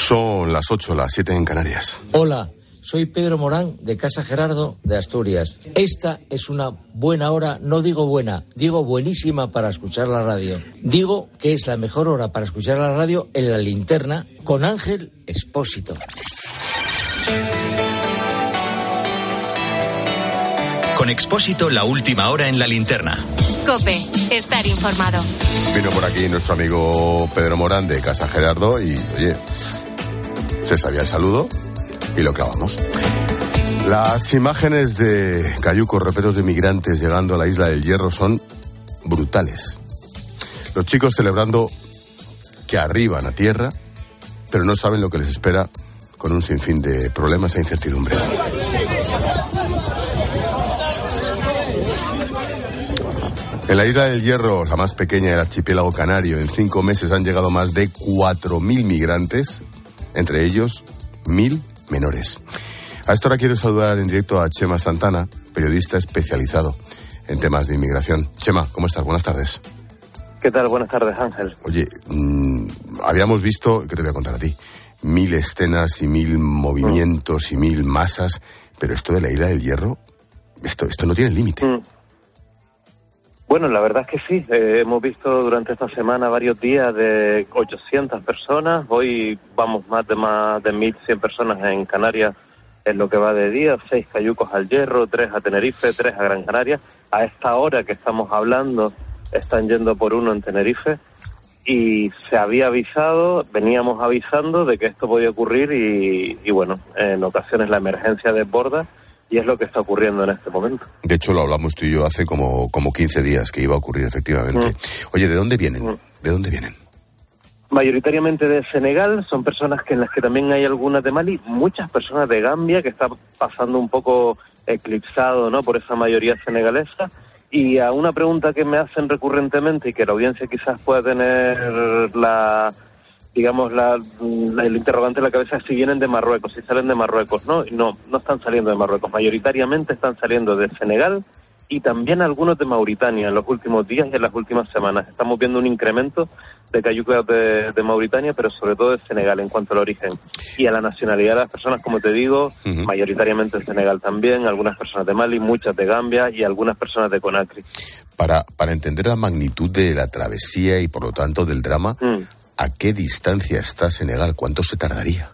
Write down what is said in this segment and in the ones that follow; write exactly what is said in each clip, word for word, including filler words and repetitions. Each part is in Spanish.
Son las ocho, las siete en Canarias. Hola, soy Pedro Morán de Casa Gerardo de Asturias. Esta es una buena hora, no digo buena, digo buenísima para escuchar la radio. Digo que es la mejor hora para escuchar la radio en La Linterna con Ángel Expósito. Con Expósito, la última hora en La Linterna. COPE, estar informado. Vino por aquí nuestro amigo Pedro Morán de Casa Gerardo y, oye, se sabía el saludo y lo clavamos. Las imágenes de cayucos repletos de migrantes llegando a la isla del Hierro son brutales. Los chicos celebrando que arriban a tierra, pero no saben lo que les espera con un sinfín de problemas e incertidumbres. En la isla del Hierro, la más pequeña del archipiélago canario, en cinco meses han llegado más de cuatro mil migrantes, entre ellos mil menores. A esta hora quiero saludar en directo a Chema Santana, periodista especializado en temas de inmigración. Chema, ¿cómo estás? Buenas tardes. ¿Qué tal? Buenas tardes, Ángel. Oye, mmm, habíamos visto, ¿qué te voy a contar a ti? Mil escenas y mil movimientos mm. y mil masas, pero esto de la isla del Hierro, esto, esto no tiene límite. Mm. Bueno, la verdad es que sí. Eh, hemos visto durante esta semana varios días de ochocientas personas. Hoy vamos más de más de mil cien personas en Canarias en lo que va de día. Seis cayucos al Hierro, tres a Tenerife, tres a Gran Canaria. A esta hora que estamos hablando están yendo por uno en Tenerife. Y se había avisado, veníamos avisando de que esto podía ocurrir y, y bueno, en ocasiones la emergencia desborda. Y es lo que está ocurriendo en este momento. De hecho, lo hablamos tú y yo hace como, como quince días que iba a ocurrir, efectivamente. Mm. Oye, ¿de dónde vienen? Mm. ¿De dónde vienen? Mayoritariamente de Senegal, son personas que en las que también hay algunas de Mali, muchas personas de Gambia, que está pasando un poco eclipsado, ¿no?, por esa mayoría senegalesa. Y a una pregunta que me hacen recurrentemente y que la audiencia quizás pueda tener la... digamos, la, la, el interrogante en la cabeza es si vienen de Marruecos, si salen de Marruecos. No, no, no están saliendo de Marruecos. Mayoritariamente están saliendo de Senegal y también algunos de Mauritania en los últimos días y en las últimas semanas. Estamos viendo un incremento de cayucos de, de Mauritania, pero sobre todo de Senegal en cuanto al origen. Y a la nacionalidad de las personas, como te digo, uh-huh. mayoritariamente de Senegal también, algunas personas de Mali, muchas de Gambia y algunas personas de Conakry. Para, para entender la magnitud de la travesía y, por lo tanto, del drama... Mm. ¿A qué distancia está Senegal? ¿Cuánto se tardaría?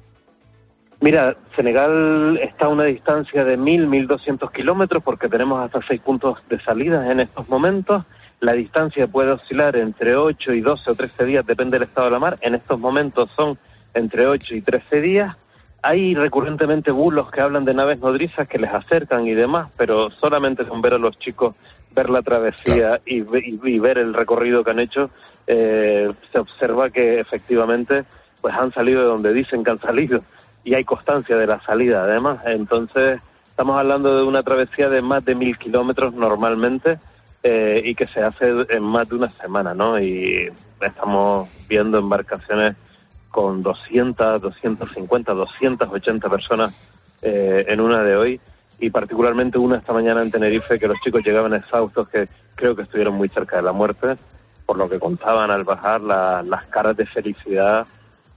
Mira, Senegal está a una distancia de mil, mil doscientos kilómetros porque tenemos hasta seis puntos de salida en estos momentos. La distancia puede oscilar entre ocho y doce o trece días, depende del estado de la mar. En estos momentos son entre ocho y trece días. Hay recurrentemente bulos que hablan de naves nodrizas que les acercan y demás, pero solamente con ver a los chicos, ver la travesía claro. y, y, y ver el recorrido que han hecho, Eh, se observa que efectivamente pues han salido de donde dicen que han salido y hay constancia de la salida además. Entonces estamos hablando de una travesía de más de mil kilómetros normalmente eh, y que se hace en más de una semana, ¿no? Y estamos viendo embarcaciones con doscientas, doscientas cincuenta, doscientas ochenta personas eh, en una de hoy y particularmente una esta mañana en Tenerife que los chicos llegaban exhaustos, que creo que estuvieron muy cerca de la muerte. Por lo que contaban al bajar, la, las caras de felicidad.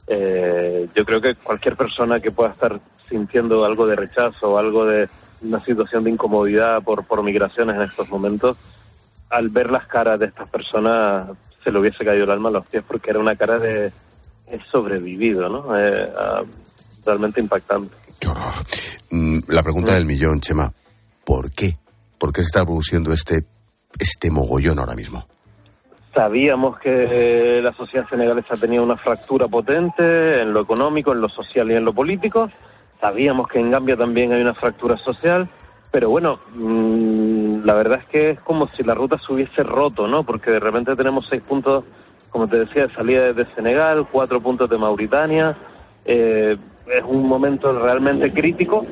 Eh, yo creo que cualquier persona que pueda estar sintiendo algo de rechazo o algo de una situación de incomodidad por, por migraciones en estos momentos, al ver las caras de estas personas se le hubiese caído el alma a los pies porque era una cara de he sobrevivido, ¿no? Eh, uh, realmente impactante. Qué horror. La pregunta mm. del millón, Chema, ¿por qué? ¿Por qué se está produciendo este, este mogollón ahora mismo? Sabíamos que la sociedad senegalesa tenía una fractura potente en lo económico, en lo social y en lo político. Sabíamos que en Gambia también hay una fractura social. Pero bueno, mmm, la verdad es que es como si la ruta se hubiese roto, ¿no? Porque de repente tenemos seis puntos, como te decía, de salida desde Senegal, cuatro puntos de Mauritania. Eh, es un momento realmente crítico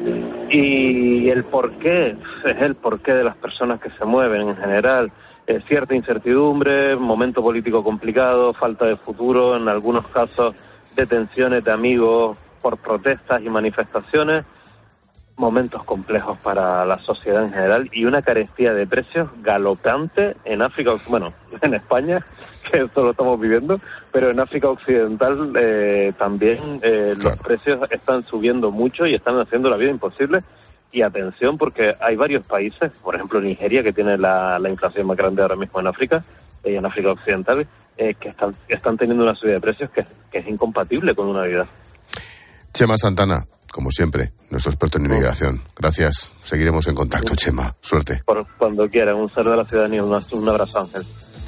y el porqué es el porqué de las personas que se mueven en general. Eh, cierta incertidumbre, momento político complicado, falta de futuro, en algunos casos detenciones de amigos por protestas y manifestaciones. momentos complejos para la sociedad en general y una carestía de precios galopante en África, bueno, en España, que esto lo estamos viviendo, pero en África Occidental eh, también eh, claro. Los precios están subiendo mucho y están haciendo la vida imposible. Y atención, porque hay varios países, por ejemplo Nigeria, que tiene la, la inflación más grande ahora mismo en África, y eh, en África Occidental, eh, que están, están teniendo una subida de precios que, que es incompatible con una vida. Chema Santana, como siempre, nuestro experto en inmigración. Gracias. Seguiremos en contacto, sí. Chema. Suerte. Por cuando quieran. Un saludo a la ciudadanía. Un, un abrazo, Ángel.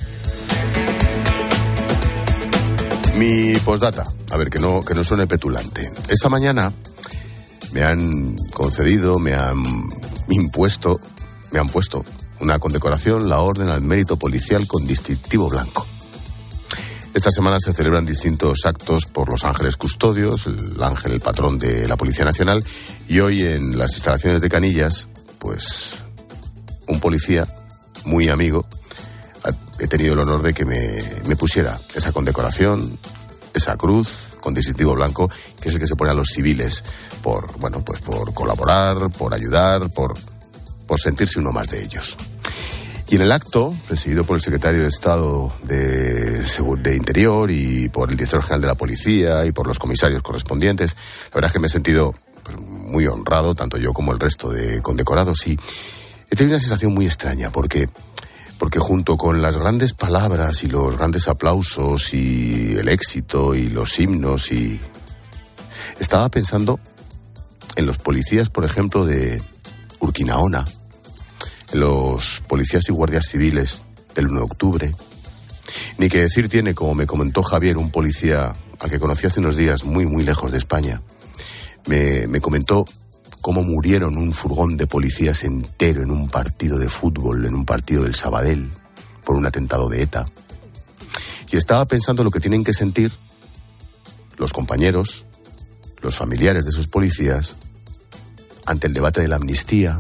Mi postdata. A ver, que no, que no suene petulante. Esta mañana me han concedido, me han impuesto, me han puesto una condecoración, la Orden al Mérito Policial con distintivo blanco. Esta semana se celebran distintos actos por los ángeles custodios, el ángel, el patrón de la Policía Nacional, y hoy en las instalaciones de Canillas, pues un policía muy amigo, he tenido el honor de que me, me pusiera esa condecoración, esa cruz con distintivo blanco, que es el que se pone a los civiles por, bueno, pues por colaborar, por ayudar, por, por sentirse uno más de ellos. Y en el acto, presidido por el secretario de Estado de, de Interior y por el director general de la Policía y por los comisarios correspondientes, la verdad es que me he sentido pues, muy honrado, tanto yo como el resto de condecorados, y he tenido una sensación muy extraña, porque, porque junto con las grandes palabras y los grandes aplausos y el éxito y los himnos, y estaba pensando en los policías, por ejemplo, de Urquinaona, en los policías y guardias civiles del uno de octubre. Ni que decir tiene, como me comentó Javier, un policía al que conocí hace unos días muy, muy lejos de España. Me, me comentó cómo murieron un furgón de policías entero en un partido de fútbol, en un partido del Sabadell, por un atentado de ETA. Y estaba pensando lo que tienen que sentir los compañeros, los familiares de esos policías, ante el debate de la amnistía,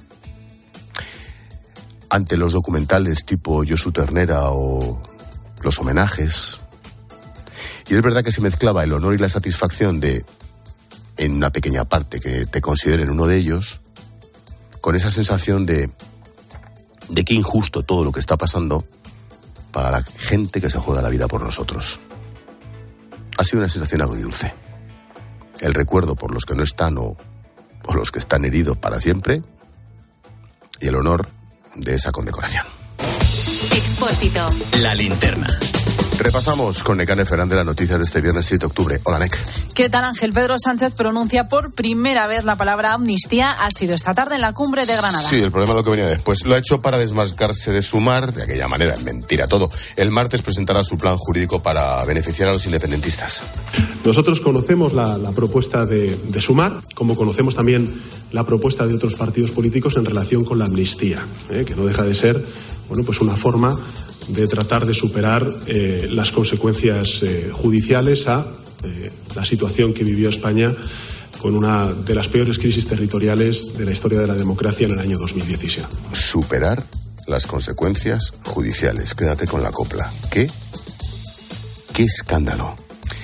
ante los documentales tipo Josu Ternera o los homenajes. Y es verdad que se mezclaba el honor y la satisfacción de, en una pequeña parte, que te consideren uno de ellos, con esa sensación de, de qué injusto todo lo que está pasando para la gente que se juega la vida por nosotros. Ha sido una sensación agridulce. El recuerdo por los que no están o, o los que están heridos para siempre, y el honor de esa condecoración. Expósito. La linterna. Repasamos con Nekane Fernández las noticias de este viernes siete de octubre. Hola, Nek. ¿Qué tal, Ángel? Pedro Sánchez pronuncia por primera vez la palabra amnistía. Ha sido esta tarde en la cumbre de Granada. Sí, el problema es lo que venía después. Lo ha hecho para desmarcarse de Sumar, de aquella manera, es mentira todo. El martes presentará su plan jurídico para beneficiar a los independentistas. Nosotros conocemos la, la propuesta de, de Sumar, como conocemos también la propuesta de otros partidos políticos en relación con la amnistía, ¿eh? que no deja de ser, bueno, pues una forma de tratar de superar eh, las consecuencias eh, judiciales a eh, la situación que vivió España con una de las peores crisis territoriales de la historia de la democracia en el año dos mil diecisiete. Superar las consecuencias judiciales. Quédate con la copla. ¿Qué? ¿Qué escándalo?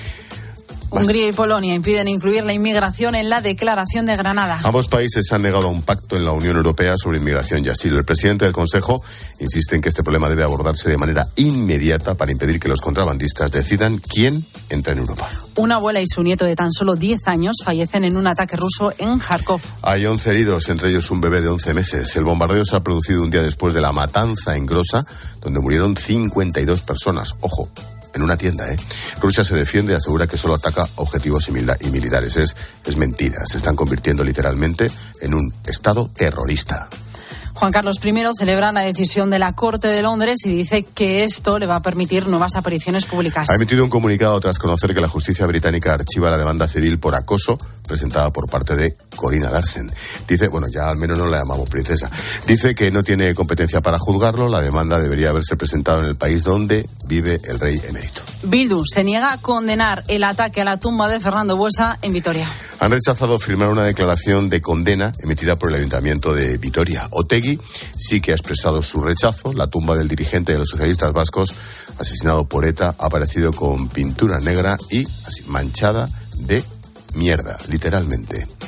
Hungría y Polonia impiden incluir la inmigración en la Declaración de Granada. Ambos países se han negado a un pacto en la Unión Europea sobre inmigración y asilo. El presidente del Consejo insiste en que este problema debe abordarse de manera inmediata para impedir que los contrabandistas decidan quién entra en Europa. Una abuela y su nieto de tan solo diez años fallecen en un ataque ruso en Kharkov. Hay once heridos, entre ellos un bebé de once meses. El bombardeo se ha producido un día después de la matanza en Groza, donde murieron cincuenta y dos personas. Ojo, en una tienda, ¿eh? Rusia se defiende y asegura que solo ataca objetivos y militares. Es, es mentira. Se están convirtiendo literalmente en un estado terrorista. Juan Carlos primero celebra la decisión de la Corte de Londres y dice que esto le va a permitir nuevas apariciones públicas. Ha emitido un comunicado tras conocer que la justicia británica archiva la demanda civil por acoso presentada por parte de Corina Larsen. Dice, bueno, ya al menos no la llamamos princesa. Dice que no tiene competencia para juzgarlo. La demanda debería haberse presentado en el país donde vive el rey emérito. Bildu se niega a condenar el ataque a la tumba de Fernando Buesa en Vitoria. Han rechazado firmar una declaración de condena emitida por el Ayuntamiento de Vitoria. Otegi sí que ha expresado su rechazo. La tumba del dirigente de los socialistas vascos, asesinado por ETA, ha aparecido con pintura negra y así manchada de mierda, literalmente.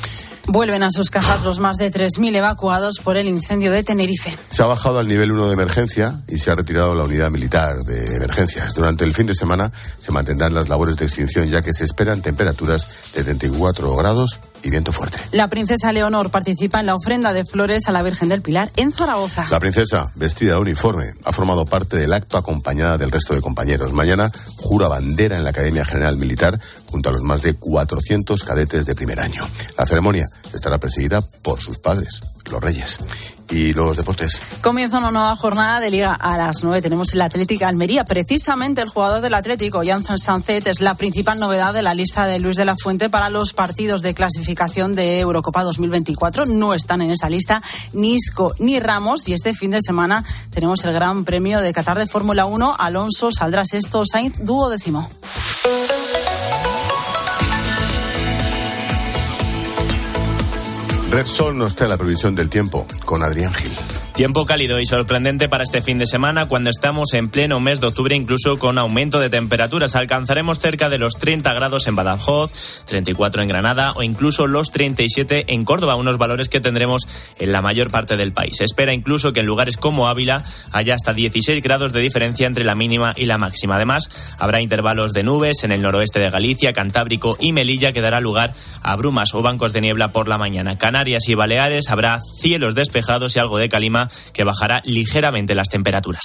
Vuelven a sus casas los más de tres mil evacuados por el incendio de Tenerife. Se ha bajado al nivel uno de emergencia y se ha retirado la unidad militar de emergencias. Durante el fin de semana se mantendrán las labores de extinción, ya que se esperan temperaturas de treinta y cuatro grados y viento fuerte. La princesa Leonor participa en la ofrenda de flores a la Virgen del Pilar en Zaragoza. La princesa, vestida de uniforme, ha formado parte del acto acompañada del resto de compañeros. Mañana jura bandera en la Academia General Militar junto a los más de cuatrocientos cadetes de primer año. La ceremonia estará presidida por sus padres, los reyes. Y los deportes. Comienza una nueva jornada de Liga a las nueve. Tenemos el Atlético Almería. Precisamente el jugador del Atlético, Jan Sanzet, es la principal novedad de la lista de Luis de la Fuente para los partidos de clasificación de Eurocopa dos mil veinticuatro. No están en esa lista ni Isco ni Ramos. Y este fin de semana tenemos el Gran Premio de Qatar de Fórmula uno. Alonso saldrá sexto, Sainz duodécimo. Repsol nos trae la previsión del tiempo con Adrián Gil. Tiempo cálido y sorprendente para este fin de semana cuando estamos en pleno mes de octubre, incluso con aumento de temperaturas. Alcanzaremos cerca de los treinta grados en Badajoz, treinta y cuatro en Granada o incluso los treinta y siete en Córdoba, unos valores que tendremos en la mayor parte del país. Se espera incluso que en lugares como Ávila haya hasta dieciséis grados de diferencia entre la mínima y la máxima. Además, habrá intervalos de nubes en el noroeste de Galicia, Cantábrico y Melilla, que dará lugar a brumas o bancos de niebla por la mañana. Canarias y Baleares habrá cielos despejados y algo de calima, que bajará ligeramente las temperaturas.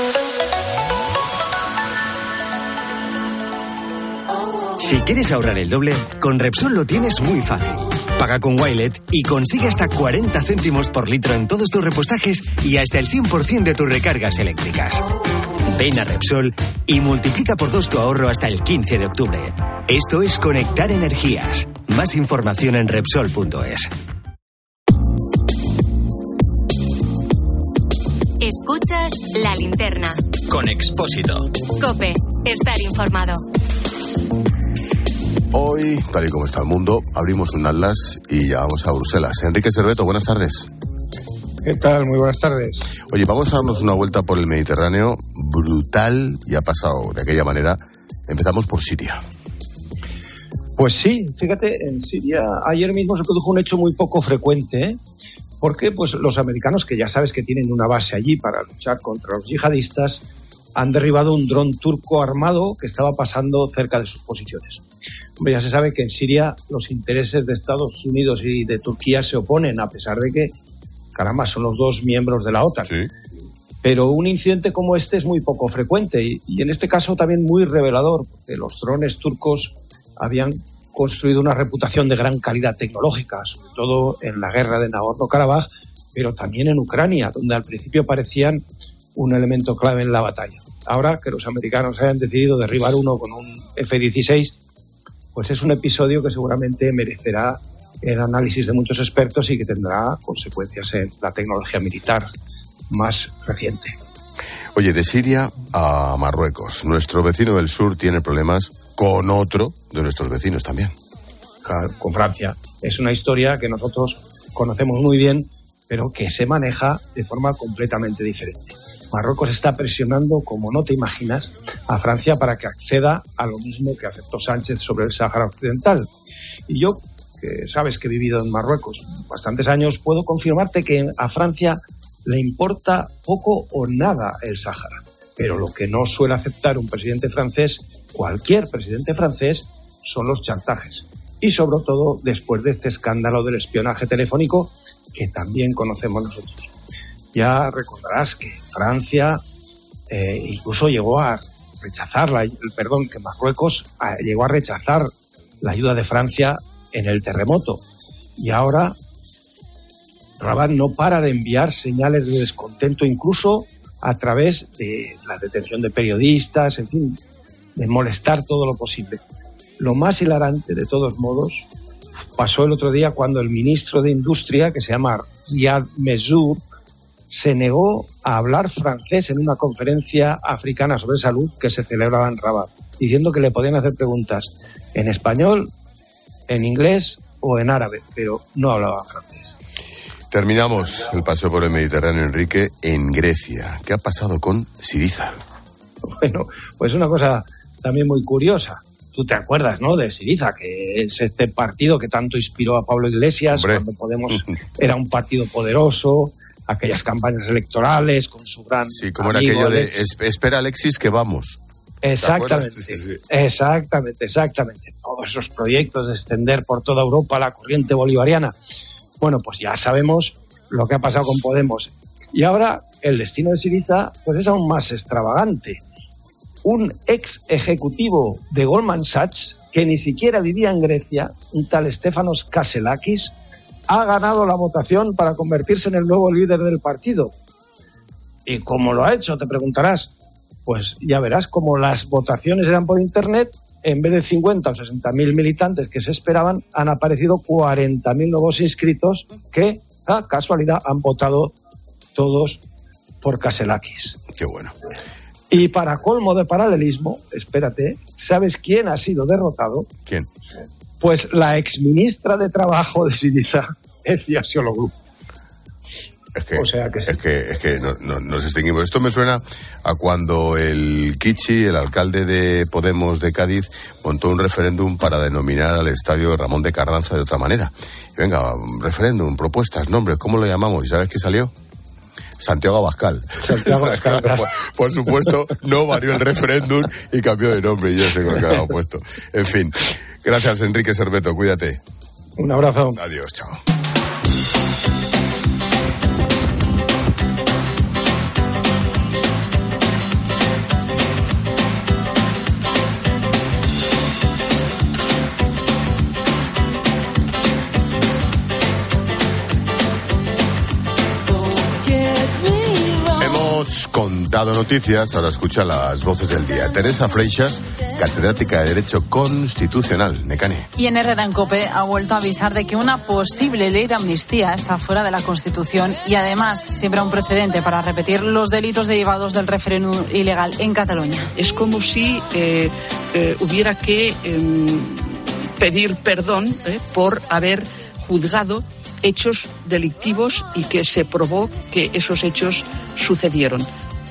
Si quieres ahorrar el doble, con Repsol lo tienes muy fácil. Paga con Wilet y consigue hasta cuarenta céntimos por litro en todos tus repostajes y hasta el cien por ciento de tus recargas eléctricas. Ven a Repsol y multiplica por dos tu ahorro hasta el quince de octubre. Esto es conectar energías. Más información en Repsol punto es. Escuchas La Linterna. Con Expósito. COPE. Estar informado. Hoy, tal y como está el mundo, abrimos un atlas y ya vamos a Bruselas. Enrique Cerveto, buenas tardes. ¿Qué tal? Muy buenas tardes. Oye, vamos a darnos una vuelta por el Mediterráneo brutal y ha pasado de aquella manera. Empezamos por Siria. Pues sí, fíjate, en Siria ayer mismo se produjo un hecho muy poco frecuente, ¿eh? Porque pues, los americanos, que ya sabes que tienen una base allí para luchar contra los yihadistas, han derribado un dron turco armado que estaba pasando cerca de sus posiciones. Hombre, ya se sabe que en Siria los intereses de Estados Unidos y de Turquía se oponen, a pesar de que, caramba, son los dos miembros de la OTAN. Sí. Pero un incidente como este es muy poco frecuente y, y en este caso también muy revelador, porque los drones turcos habían construido una reputación de gran calidad tecnológica, sobre todo en la guerra de Nagorno-Karabaj, pero también en Ucrania, donde al principio parecían un elemento clave en la batalla. Ahora que los americanos hayan decidido derribar uno con un F dieciséis, pues es un episodio que seguramente merecerá el análisis de muchos expertos y que tendrá consecuencias en la tecnología militar más reciente. Oye, de Siria a Marruecos. Nuestro vecino del sur tiene problemas con otro de nuestros vecinos también. Con Francia. Es una historia que nosotros conocemos muy bien, pero que se maneja de forma completamente diferente. Marruecos está presionando, como no te imaginas, a Francia para que acceda a lo mismo que aceptó Sánchez sobre el Sáhara Occidental. Y yo, que sabes que he vivido en Marruecos bastantes años, puedo confirmarte que a Francia le importa poco o nada el Sáhara. Pero lo que no suele aceptar un presidente francés, cualquier presidente francés, son los chantajes. Y sobre todo después de este escándalo del espionaje telefónico que también conocemos nosotros. Ya recordarás que Francia eh, incluso llegó a rechazar, la, perdón, que Marruecos a, llegó a rechazar la ayuda de Francia en el terremoto. Y ahora Rabat no para de enviar señales de descontento, incluso a través de la detención de periodistas, en fin, de molestar todo lo posible. Lo más hilarante, de todos modos, pasó el otro día cuando el ministro de Industria, que se llama Riyad Messoud, se negó a hablar francés en una conferencia africana sobre salud que se celebraba en Rabat, diciendo que le podían hacer preguntas en español, en inglés o en árabe, pero no hablaba francés. Terminamos el paseo por el Mediterráneo, Enrique, en Grecia. ¿Qué ha pasado con Syriza? Bueno, pues una cosa también muy curiosa. Tú te acuerdas, ¿no?, de Syriza, que es este partido que tanto inspiró a Pablo Iglesias. Hombre. Cuando Podemos era un partido poderoso, aquellas campañas electorales con su gran Sí, como amigo, era aquello de Alex. espera Alexis que vamos. Exactamente, sí, sí. exactamente, exactamente. Todos esos proyectos de extender por toda Europa la corriente bolivariana. Bueno, pues ya sabemos lo que ha pasado con Podemos. Y ahora el destino de Syriza pues es aún más extravagante. Un ex ejecutivo de Goldman Sachs, que ni siquiera vivía en Grecia, un tal Stefanos Kasselakis, ha ganado la votación para convertirse en el nuevo líder del partido. ¿Y cómo lo ha hecho?, te preguntarás. Pues ya verás, como las votaciones eran por internet, en vez de cincuenta o sesenta mil militantes que se esperaban, han aparecido cuarenta mil nuevos inscritos que, a casualidad, han votado todos por Kasselakis. Qué bueno. Y para colmo de paralelismo, espérate, ¿sabes quién ha sido derrotado? ¿Quién? Pues la exministra de Trabajo de Syriza, Ezia Ciologlu. Es que, o sea que sí. es que, es que no, no, nos extinguimos. Esto me suena a cuando el Kichi, el alcalde de Podemos de Cádiz, montó un referéndum para denominar al estadio Ramón de Carranza de otra manera. Y venga, referéndum, propuestas, nombres, ¿cómo lo llamamos? ¿Y sabes qué salió? Santiago Abascal. Santiago Abascal. por, por supuesto, no varió el referéndum y cambió de nombre, y yo sé con lo que había puesto. En fin, gracias, Enrique Serveto, cuídate. Un abrazo. Adiós, chao. Contado noticias, ahora escucha las voces del día. Teresa Freixas, catedrática de Derecho Constitucional, Necane. Y en Herrera en COPE ha vuelto a avisar de que una posible ley de amnistía está fuera de la Constitución y además siempre un precedente para repetir los delitos derivados del referéndum ilegal en Cataluña. Es como si eh, eh, hubiera que eh, pedir perdón eh, por haber juzgado hechos delictivos y que se probó que esos hechos sucedieron.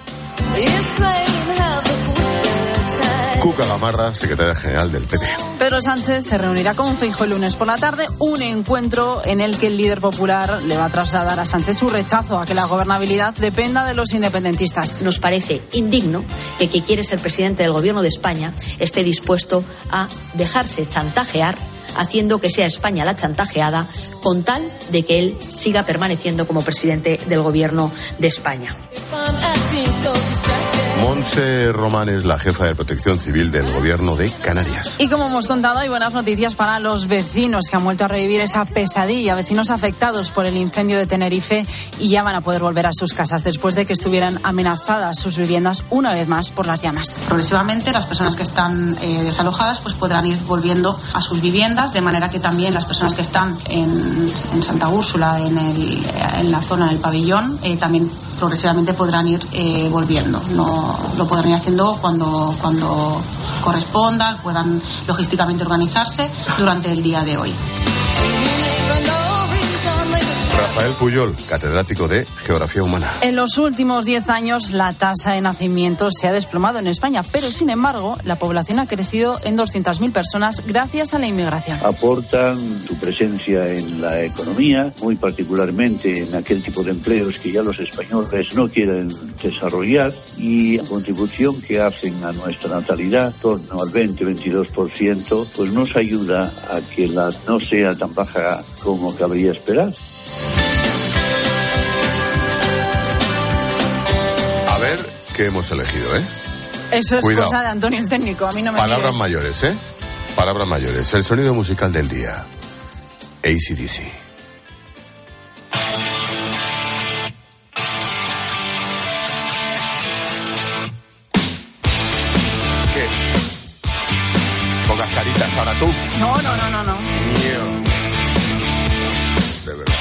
Cuca Gamarra, secretaria general del P P. Pedro Sánchez se reunirá con Feijóo el lunes por la tarde, un encuentro en el que el líder popular le va a trasladar a Sánchez su rechazo a que la gobernabilidad dependa de los independentistas. Nos parece indigno que quien quiere ser presidente del gobierno de España esté dispuesto a dejarse chantajear, haciendo que sea España la chantajeada, con tal de que él siga permaneciendo como presidente del gobierno de España. Montse Román es la jefa de Protección Civil del Gobierno de Canarias. Y como hemos contado, hay buenas noticias para los vecinos que han vuelto a revivir esa pesadilla. Vecinos afectados por el incendio de Tenerife y ya van a poder volver a sus casas después de que estuvieran amenazadas sus viviendas una vez más por las llamas. Progresivamente las personas que están eh, desalojadas pues podrán ir volviendo a sus viviendas, de manera que también las personas que están en, en Santa Úrsula, en, el, en la zona del pabellón, eh, también progresivamente podrán ir eh, volviendo. No lo podrán ir haciendo cuando, cuando corresponda, puedan logísticamente organizarse durante el día de hoy. Rafael Puyol, catedrático de Geografía Humana. En los últimos diez años la tasa de nacimientos se ha desplomado en España, pero sin embargo la población ha crecido en doscientas mil personas gracias a la inmigración. Aportan su presencia en la economía, muy particularmente en aquel tipo de empleos que ya los españoles no quieren desarrollar, y la contribución que hacen a nuestra natalidad, en torno al veinte a veintidós por ciento, pues nos ayuda a que la no sea tan baja como cabría esperar. A ver qué hemos elegido, ¿eh? Eso es Cuidado. Cosa de Antonio el técnico, a mí no me Palabras mires. mayores, ¿eh? Palabras mayores. El sonido musical del día. A C D C. ¿Qué? Pongas caritas ahora tú. No, no, no, no, no. De verdad.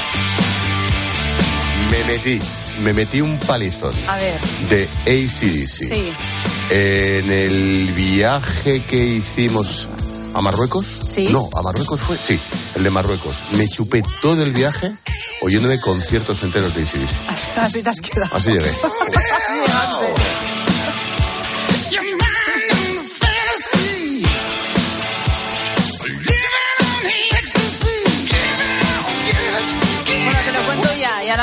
Me metí, me metí un palizón. A ver. De A C D C. Sí. En el viaje que hicimos a Marruecos. Sí. No, a Marruecos fue. Sí, el de Marruecos. Me chupé todo el viaje oyéndome conciertos enteros de A C D C. Así te has quedado. Así llegué.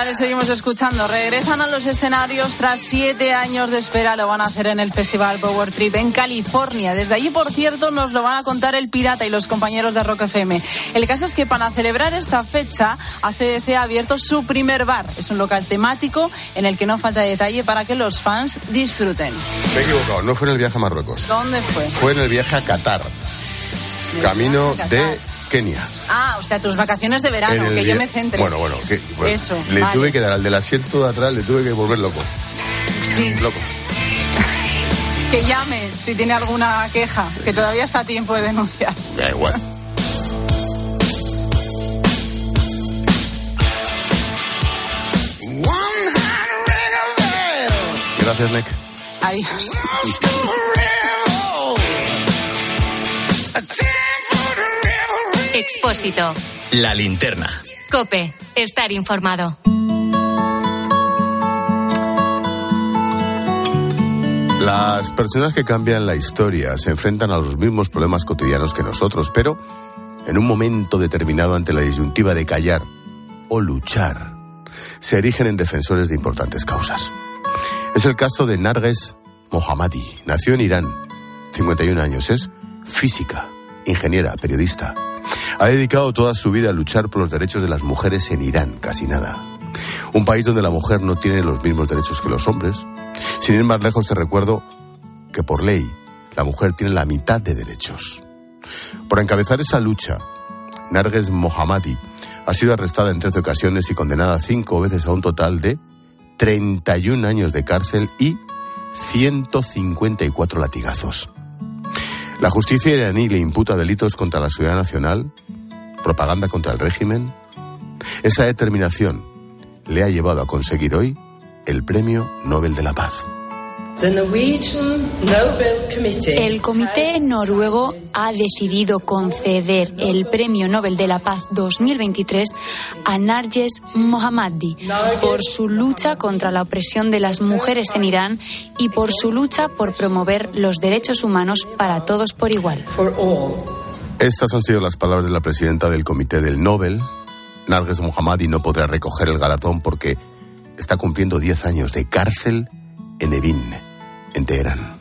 les seguimos escuchando. Regresan a los escenarios tras siete años de espera. Lo van a hacer en el Festival Power Trip en California. Desde allí, por cierto, nos lo van a contar el Pirata y los compañeros de Rock F M. El caso es que para celebrar esta fecha, A C D C ha abierto su primer bar. Es un local temático en el que no falta detalle para que los fans disfruten. Me he equivocado, no fue en el viaje a Marruecos. ¿Dónde fue? Fue en el viaje a Qatar. Camino de Kenia. Ah, o sea, tus vacaciones de verano, que yo me centre. Bueno, bueno, que, bueno Eso, le vale. tuve que dar al del asiento de atrás, le tuve que volver loco. Sí. Loco. Que llame si tiene alguna queja, que todavía está a tiempo de denunciar. Da igual. Gracias, Nick. Adiós. Expósito. La linterna. COPE. Estar informado. Las personas que cambian la historia se enfrentan a los mismos problemas cotidianos que nosotros, pero en un momento determinado ante la disyuntiva de callar o luchar, se erigen en defensores de importantes causas. Es el caso de Narges Mohammadi. Nació en Irán, cincuenta y un años, es física, ingeniera, periodista. Ha dedicado toda su vida a luchar por los derechos de las mujeres en Irán, casi nada. Un país donde la mujer no tiene los mismos derechos que los hombres. Sin ir más lejos, te recuerdo que por ley la mujer tiene la mitad de derechos. Por encabezar esa lucha, Narges Mohammadi ha sido arrestada en trece ocasiones y condenada cinco veces a un total de treinta y un años de cárcel y ciento cincuenta y cuatro latigazos. La justicia iraní le imputa delitos contra la seguridad nacional, propaganda contra el régimen. Esa determinación le ha llevado a conseguir hoy el Premio Nobel de la Paz. El Comité Noruego ha decidido conceder el Premio Nobel de la Paz dos mil veintitrés a Narges Mohammadi por su lucha contra la opresión de las mujeres en Irán y por su lucha por promover los derechos humanos para todos por igual. Estas han sido las palabras de la presidenta del Comité del Nobel. Narges Mohammadi no podrá recoger el galardón porque está cumpliendo diez años de cárcel en Evin, en Teherán.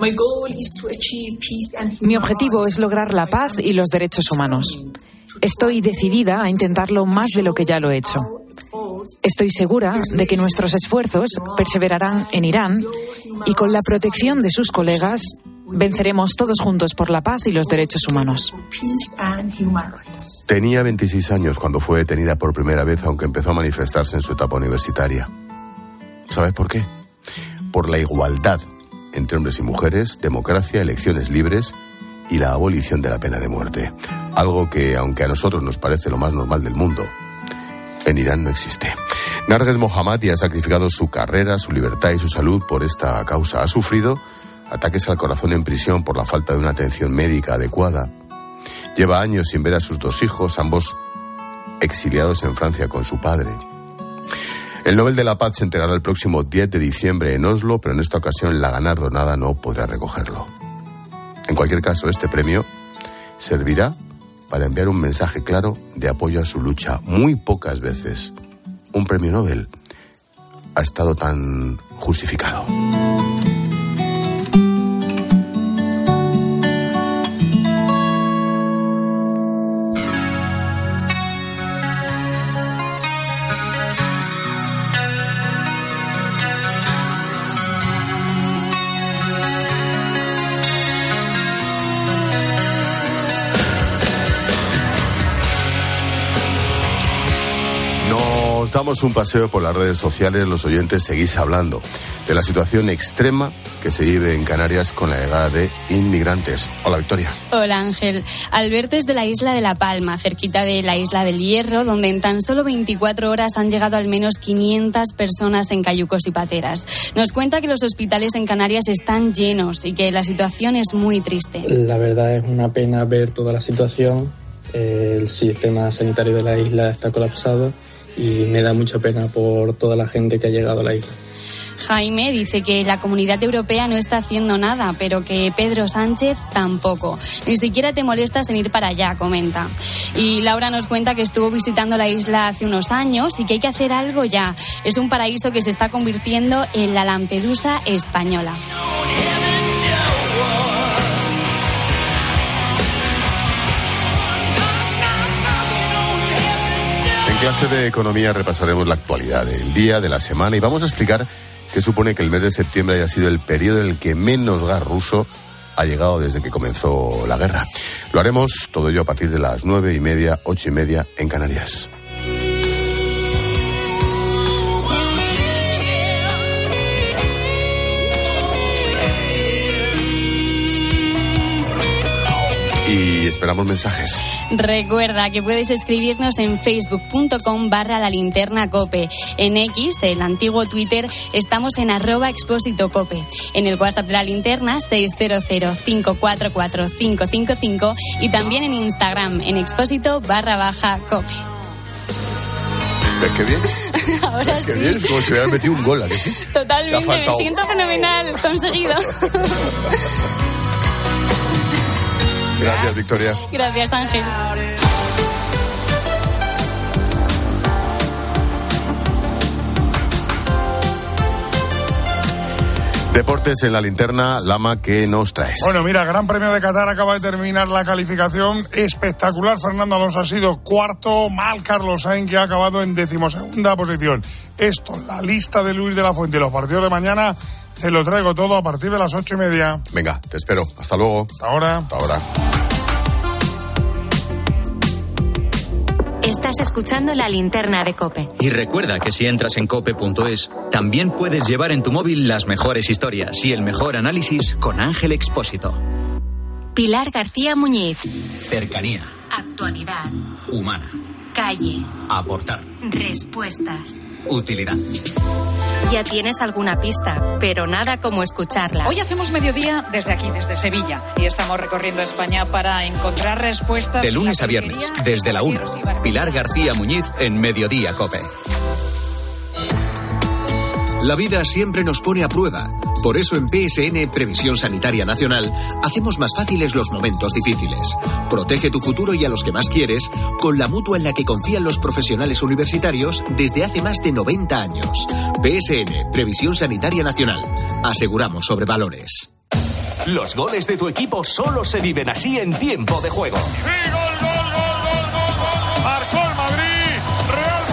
Mi objetivo es lograr la paz y los derechos humanos. Estoy decidida a intentarlo más de lo que ya lo he hecho. Estoy segura de que nuestros esfuerzos perseverarán en Irán y con la protección de sus colegas venceremos todos juntos por la paz y los derechos humanos. Tenía veintiséis años cuando fue detenida por primera vez, aunque empezó a manifestarse en su etapa universitaria. ¿Sabes por qué? Por la igualdad entre hombres y mujeres, democracia, elecciones libres y la abolición de la pena de muerte. Algo que, aunque a nosotros nos parece lo más normal del mundo, en Irán no existe. Narges Mohammadi ha sacrificado su carrera, su libertad y su salud por esta causa. Ha sufrido ataques al corazón en prisión por la falta de una atención médica adecuada. Lleva años sin ver a sus dos hijos, ambos exiliados en Francia con su padre. El Nobel de la Paz se entregará el próximo diez de diciembre en Oslo, pero en esta ocasión la galardonada no podrá recogerlo. En cualquier caso, este premio servirá para enviar un mensaje claro de apoyo a su lucha. Muy pocas veces un premio Nobel ha estado tan justificado. Damos un paseo por las redes sociales, los oyentes seguís hablando de la situación extrema que se vive en Canarias con la llegada de inmigrantes. Hola, Victoria. Hola, Ángel. Alberto es de la isla de La Palma, cerquita de la isla del Hierro, donde en tan solo veinticuatro horas han llegado al menos quinientas personas en cayucos y pateras. Nos cuenta que los hospitales en Canarias están llenos y que la situación es muy triste. La verdad es una pena ver toda la situación. El sistema sanitario de la isla está colapsado y me da mucha pena por toda la gente que ha llegado a la isla. Jaime dice que la Comunidad Europea no está haciendo nada, pero que Pedro Sánchez tampoco. Ni siquiera te molestas en ir para allá, comenta. Y Laura nos cuenta que estuvo visitando la isla hace unos años y que hay que hacer algo ya. Es un paraíso que se está convirtiendo en la Lampedusa española. En clase de economía repasaremos la actualidad del día, de la semana, y vamos a explicar qué supone que el mes de septiembre haya sido el periodo en el que menos gas ruso ha llegado desde que comenzó la guerra. Lo haremos todo ello a partir de las nueve y media, ocho y media en Canarias. Y esperamos mensajes. Recuerda que puedes escribirnos en facebook.com barra la linterna cope. En X, el antiguo Twitter, estamos en arroba expósito cope. En el WhatsApp de la linterna, seis cero cero, cinco cuatro cuatro, cinco cinco cinco. Y también en Instagram, en expósito barra baja cope. ¿Ves qué bien? Ahora ¿Ves qué sí. bien? Es como si hubiera metido un gol, ¿a que sí? Totalmente, me siento fenomenal, conseguido. Gracias, Victoria. Gracias, Ángel. Deportes en la linterna, Lama, ¿qué nos traes? Bueno, mira, Gran Premio de Qatar acaba de terminar la calificación espectacular. Fernando Alonso ha sido cuarto, mal Carlos Sainz, que ha acabado en decimosegunda posición. Esto, la lista de Luis de la Fuente y los partidos de mañana, te lo traigo todo a partir de las ocho y media. Venga, te espero. Hasta luego. Hasta ahora. Hasta ahora. Estás escuchando la linterna de COPE. Y recuerda que si entras en cope punto es, también puedes llevar en tu móvil las mejores historias y el mejor análisis con Ángel Expósito. Pilar García Muñiz. Cercanía. Actualidad. Humana. Calle. Aportar. Respuestas. Utilidad. Ya tienes alguna pista, pero nada como escucharla. Hoy hacemos mediodía desde aquí, desde Sevilla, y estamos recorriendo España para encontrar respuestas. De lunes a viernes, desde la una. Pilar García Muñiz en Mediodía Cope. La vida siempre nos pone a prueba. Por eso en P S N, Previsión Sanitaria Nacional, hacemos más fáciles los momentos difíciles. Protege tu futuro y a los que más quieres con la mutua en la que confían los profesionales universitarios desde hace más de noventa años. P S N, Previsión Sanitaria Nacional. Aseguramos sobre valores. Los goles de tu equipo solo se viven así en tiempo de juego. ¡Sí, gol, gol, gol, gol, gol, gol! ¡Marcó el Madrid! ¡Real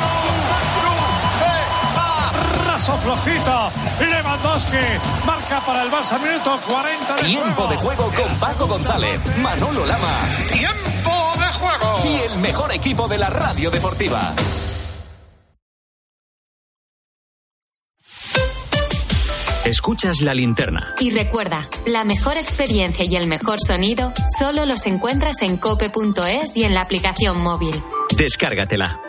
Madrid! Raso flojito. Lewandowski marca para el Barça, minuto cuarenta de Tiempo juego. de juego con Paco González, Manolo Lama. ¡Tiempo de juego! Y el mejor equipo de la radio deportiva. Escuchas la linterna. Y recuerda, la mejor experiencia y el mejor sonido solo los encuentras en cope punto es y en la aplicación móvil. Descárgatela.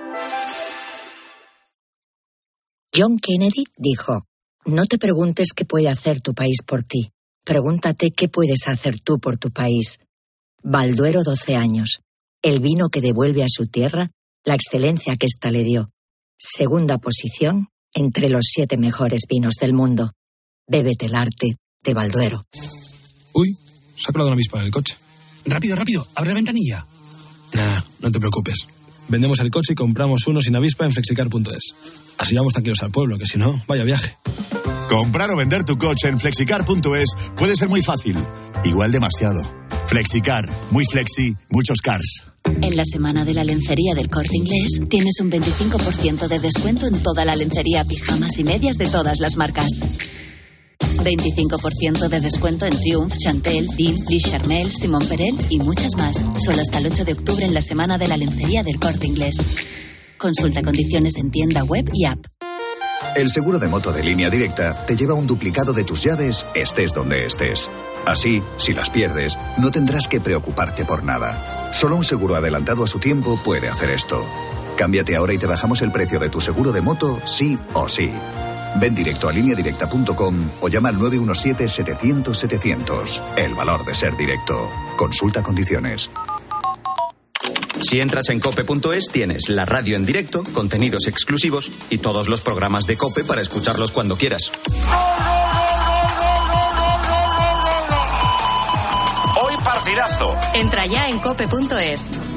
John Kennedy dijo: no te preguntes qué puede hacer tu país por ti. Pregúntate qué puedes hacer tú por tu país. Balduero doce años. El vino que devuelve a su tierra la excelencia que ésta le dio. Segunda posición entre los siete mejores vinos del mundo. Bébete el arte de Balduero. Uy, se ha colado una avispa en el coche. Rápido, rápido, abre la ventanilla. Nah, no te preocupes. Vendemos el coche y compramos uno sin avispa en flexicar punto es. Así vamos tranquilos al pueblo, que si no, vaya viaje. Comprar o vender tu coche en flexicar punto es puede ser muy fácil. Igual demasiado. Flexicar, muy flexi, muchos cars. En la semana de la lencería del Corte Inglés tienes un veinticinco por ciento de descuento en toda la lencería, pijamas y medias de todas las marcas. veinticinco por ciento de descuento en Triumph, Chantel, Dean, Lee Charmel, Simon Perel y muchas más. Solo hasta el ocho de octubre en la semana de la lencería del Corte Inglés. Consulta condiciones en tienda web y app. El seguro de moto de Línea Directa te lleva un duplicado de tus llaves, estés donde estés. Así, si las pierdes, no tendrás que preocuparte por nada. Solo un seguro adelantado a su tiempo puede hacer esto. Cámbiate ahora y te bajamos el precio de tu seguro de moto, sí o sí. Ven directo a línea directa punto com o llama al nueve uno siete, setecientos, setecientos. El valor de ser directo. Consulta condiciones. Si entras en cope punto es tienes la radio en directo, contenidos exclusivos y todos los programas de COPE para escucharlos cuando quieras. Hoy partidazo. Entra ya en cope punto es.